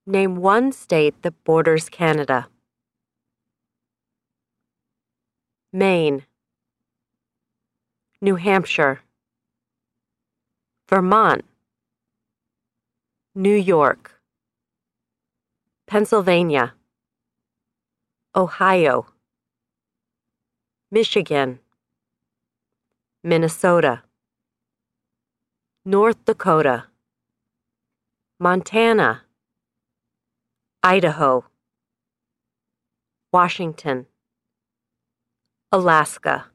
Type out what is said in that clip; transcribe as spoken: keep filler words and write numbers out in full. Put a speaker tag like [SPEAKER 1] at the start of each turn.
[SPEAKER 1] Name one state that borders Canada. Maine, New Hampshire, Vermont, New York, Pennsylvania, Ohio, Michigan, Minnesota, North Dakota, Montana, Idaho, Washington, Alaska.